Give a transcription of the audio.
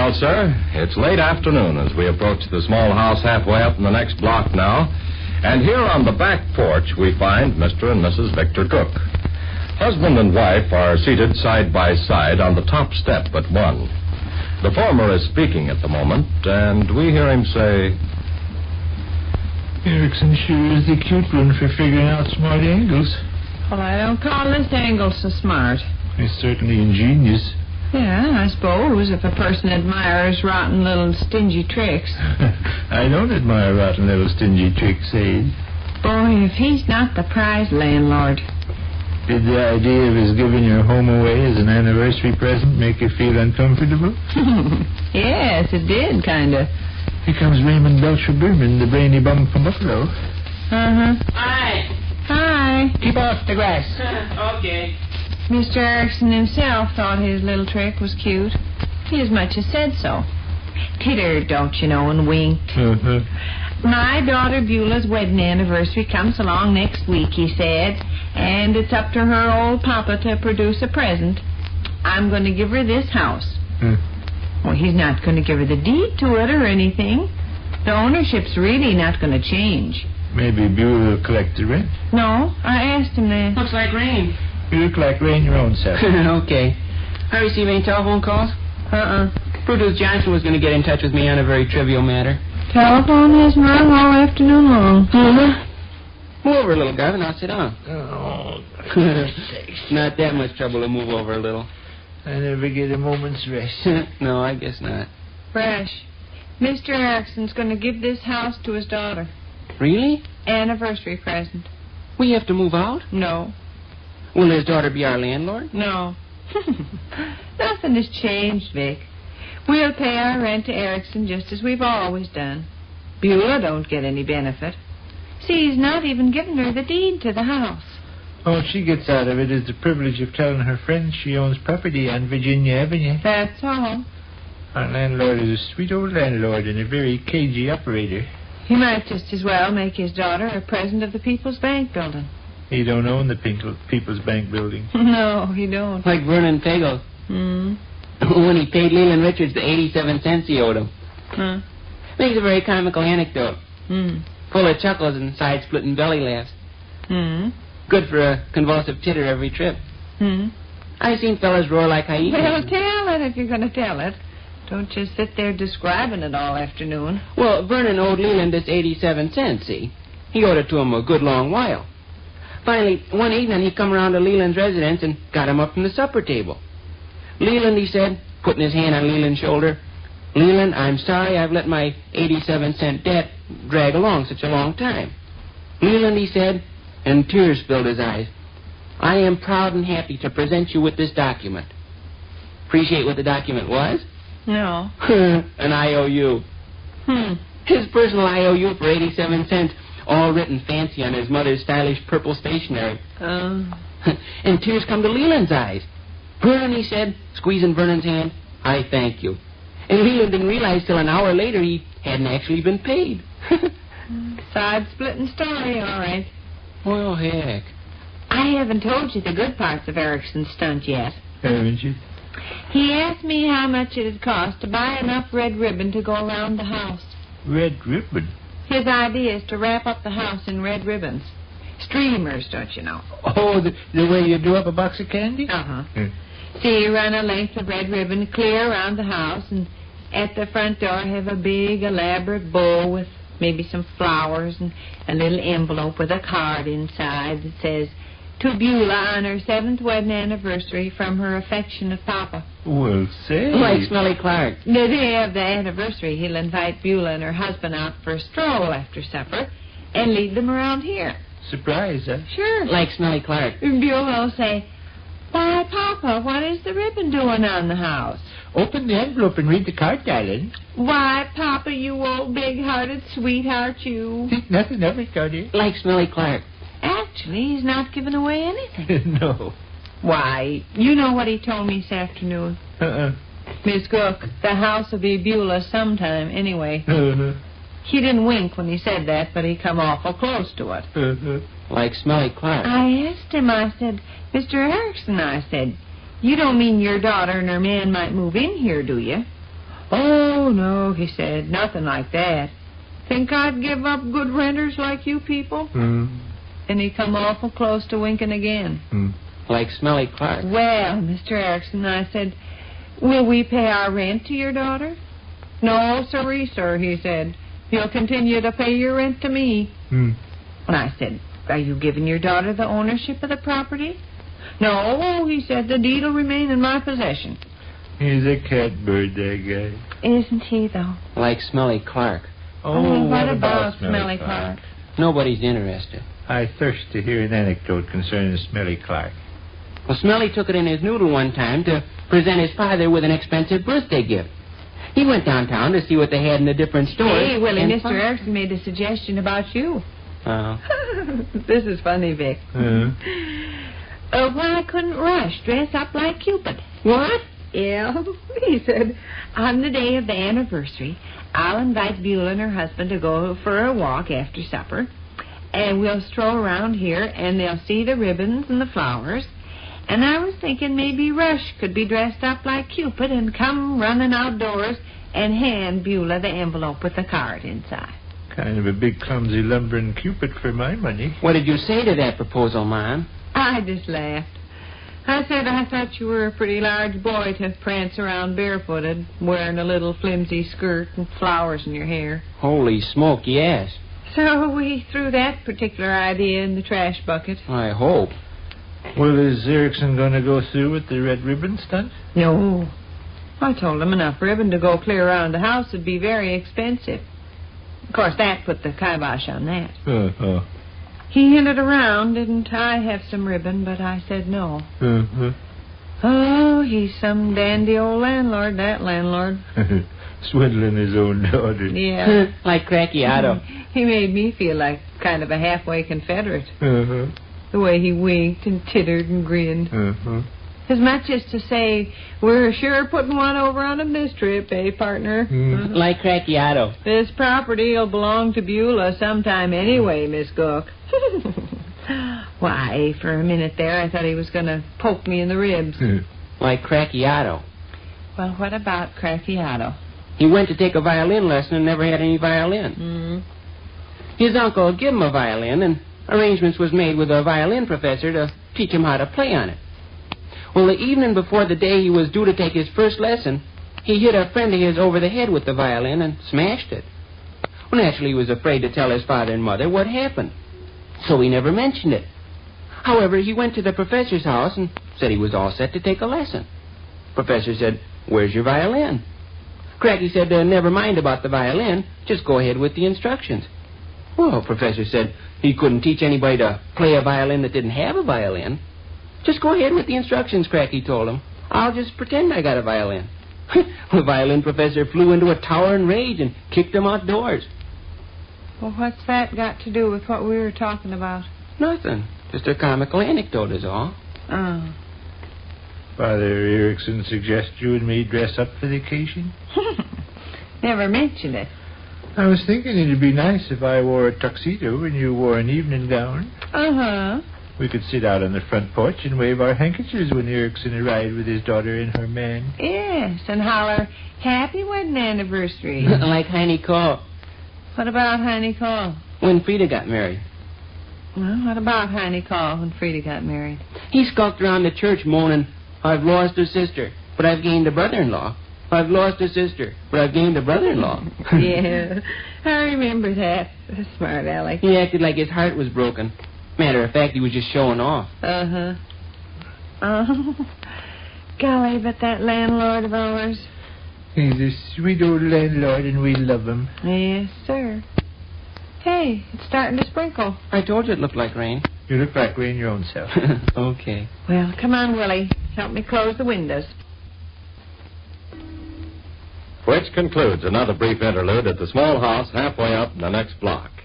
Well, sir, it's late afternoon as we approach the small house halfway up in the next block now. And here on the back porch we find Mr. and Mrs. Victor Cook. Husband and wife are seated side by side on the top step but one. The former is speaking at the moment, and we hear him say, Erickson sure is the cute one for figuring out smart angles. Well, I don't call this angle so smart. He's certainly ingenious. Yeah, I suppose, if a person admires rotten little stingy tricks. I don't admire rotten little stingy tricks, Abe. Boy, if he's not the prize landlord. Did the idea of his giving your home away as an anniversary present make you feel uncomfortable? Yes, it did, kind of. Here comes Raymond Belcher Berman, the brainy bum from Buffalo. Uh-huh. Hi. Hi. Keep off the grass. Okay. Mr. Erickson himself thought his little trick was cute. He as much as said so. Tittered, don't you know, and winked. Uh-huh. My daughter Beulah's wedding anniversary comes along next week, he said, and it's up to her old papa to produce a present. I'm going to give her this house. Well, he's not going to give her the deed to it or anything. The ownership's really not going to change. Maybe Beulah will collect the rent. No, I asked him that. Looks like rain. You look like rain your own self. Okay. I received any telephone calls? Brutus Johnson was going to get in touch with me on a very trivial matter. Telephone has rung all afternoon long. Move over a little, Garvin. I'll sit down. Oh, Not that much trouble to move over a little. I never get a moment's rest. No, I guess not. Fresh. Mr. Erickson's going to give this house to his daughter. Really? Anniversary present. We have to move out? No. Will his daughter be our landlord? No. Nothing has changed, Vic. We'll pay our rent to Erickson just as we've always done. Beulah don't get any benefit. See, he's not even given her the deed to the house. All she gets out of it is the privilege of telling her friends she owns property on Virginia Avenue. That's all. Our landlord is a sweet old landlord and a very cagey operator. He might just as well make his daughter a present of the People's Bank building. He don't own the People's Bank building. No, he don't. Like Vernon Pagel. When he paid Leland Richards the 87 cents he owed him. Makes a very comical anecdote. Full of chuckles and side-splitting belly laughs. Good for a convulsive titter every trip. I've seen fellas roar like hyenas. Well, tell it if you're going to tell it. Don't just sit there describing it all afternoon. Well, Vernon owed Leland this 87 cents, see? He owed it to him a good long while. Finally, one evening he come around to Leland's residence and got him up from the supper table. Leland, he said, putting his hand on Leland's shoulder, Leland, I'm sorry I've let my 87-cent debt drag along such a long time. Leland, he said, and tears filled his eyes, I am proud and happy to present you with this document. Appreciate what the document was? No. An IOU. His personal IOU for 87 cents, all written fancy on his mother's stylish purple stationery. And tears come to Leland's eyes. Vernon, he said, squeezing Vernon's hand, I thank you. And Leland didn't realize till an hour later he hadn't actually been paid. Side-splitting story, all right. Well, heck. I haven't told you the good parts of Erickson's stunt yet. Haven't you? He asked me how much it'd cost to buy enough red ribbon to go around the house. Red ribbon? His idea is to wrap up the house in red ribbons. Streamers, don't you know? Oh, the way you do up a box of candy? See, you run a length of red ribbon clear around the house, and at the front door have a big, elaborate bow with maybe some flowers and a little envelope with a card inside that says, to Beulah on her 7th wedding anniversary from her affectionate papa. Well, say. Like Smelly Clark. The day of the anniversary, he'll invite Beulah and her husband out for a stroll after supper and lead them around here. Surprise, huh? Sure. Like Smelly Clark. And Beulah will say, why, Papa, what is the ribbon doing on the house? Open the envelope and read the card, darling. Why, Papa, you old big-hearted sweetheart, you. Think nothing of it, Cody. Like Smelly Clark. Actually, he's not giving away anything. No. Why, you know what he told me this afternoon. Miss Cook, the house will be Beulah sometime anyway. He didn't wink when he said that, but he come awful close to it. Like Smelly Clark. I asked him, I said, Mr. Erickson, I said, you don't mean your daughter and her man might move in here, do you? Oh, no, he said, nothing like that. Think I'd give up good renters like you people? And he come awful close to winking again. Like Smelly Clark. Well, Mr. Erickson, I said, will we pay our rent to your daughter? No, sirree, sir, he said. You'll continue to pay your rent to me. And I said, are you giving your daughter the ownership of the property? No, he said, the deed will remain in my possession. He's a catbird, that guy. Isn't he, though? Like Smelly Clark. Oh, what about Smelly Clark? Nobody's interested. I thirst to hear an anecdote concerning Smelly Clark. Well, Smelly took it in his noodle one time to present his father with an expensive birthday gift. He went downtown to see what they had in the different stores. Hey, Willie, Mr. Erickson made a suggestion about you. Oh. This is funny, Vic. Why couldn't Rush dress up like Cupid? What? Yeah, he said, on the day of the anniversary, I'll invite Beulah and her husband to go for a walk after supper, and we'll stroll around here, and they'll see the ribbons and the flowers. And I was thinking maybe Rush could be dressed up like Cupid and come running outdoors and hand Beulah the envelope with the card inside. Kind of a big, clumsy, lumbering Cupid for my money. What did you say to that proposal, Mom? I just laughed. I said I thought you were a pretty large boy to prance around barefooted, wearing a little flimsy skirt and flowers in your hair. Holy smoke, yes. So we threw that particular idea in the trash bucket. I hope. Well, is Erickson going to go through with the red ribbon stunt? No. I told him enough ribbon to go clear around the house would be very expensive. Of course, that put the kibosh on that. He hinted around, didn't I have some ribbon, but I said no. Oh, he's some dandy old landlord, that landlord. Swindling his own daughter. Yeah. Like Cracky Otto. He made me feel like kind of a halfway Confederate. The way he winked and tittered and grinned. As much as to say, we're sure putting one over on him this trip, eh, partner? Like Cracky Otto. This property will belong to Beulah sometime anyway, Miss Cook. Why, for a minute there, I thought he was going to poke me in the ribs. Like Cracky Otto. Well, what about Cracky Otto? He went to take a violin lesson and never had any violin. His uncle gave him a violin, and arrangements was made with a violin professor to teach him how to play on it. Well, the evening before the day he was due to take his first lesson, he hit a friend of his over the head with the violin and smashed it. Well, naturally, he was afraid to tell his father and mother what happened, so he never mentioned it. However, he went to the professor's house and said he was all set to take a lesson. Professor said, "Where's your violin?" Cracky said, "Never mind about the violin. Just go ahead with the instructions." Well, Professor said he couldn't teach anybody to play a violin that didn't have a violin. "Just go ahead with the instructions," Cracky told him. "I'll just pretend I got a violin." The violin professor flew into a towering rage and kicked him outdoors. Well, what's that got to do with what we were talking about? Nothing. Just a comical anecdote is all. Oh. Father Erickson suggests you and me dress up for the occasion? Never mentioned it. I was thinking it'd be nice if I wore a tuxedo and you wore an evening gown. Uh-huh. We could sit out on the front porch and wave our handkerchiefs when Erickson arrived with his daughter and her man. Yes, and holler, happy wedding anniversary. Like Heine Cole. What about Heine Cole? When Frida got married. Well, what about Heine Cole when Frida got married? He skulked around the church moaning, "I've lost a sister, but I've gained a brother-in-law. I've lost a sister, but I've gained a brother-in-law." Yeah, I remember that. Smart Alec. He acted like his heart was broken. Matter of fact, he was just showing off. Uh-huh. Oh, golly, but that landlord of ours. He's a sweet old landlord and we love him. Yes, sir. Hey, it's starting to sprinkle. I told you it looked like rain. You look like rain your own self. Okay. Well, come on, Willie. Help me close the windows. Which concludes another brief interlude at the small house halfway up the next block.